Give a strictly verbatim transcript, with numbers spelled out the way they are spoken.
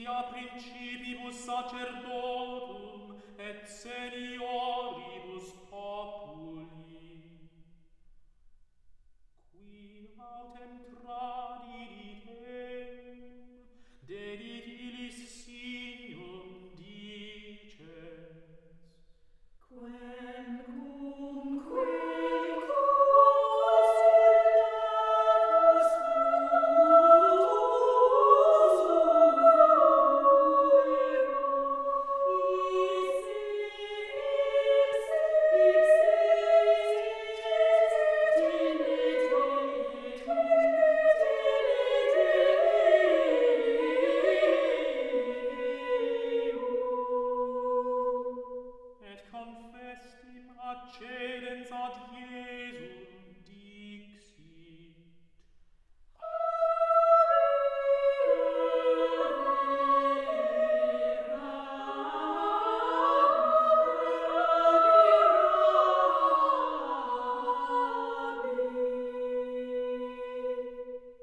via principibus sacerdotum et senioribus populi, qui autem tradiditem, dedit illis signum dices, quem cum quid et confestim accedens ad